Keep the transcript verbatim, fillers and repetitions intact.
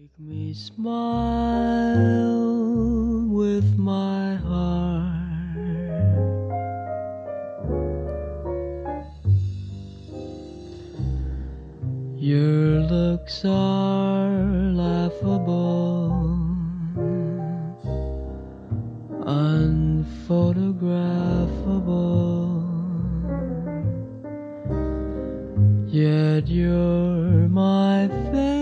Make me smile with my heart. Your looks are laughable, unphotographable, yet you're my favorite.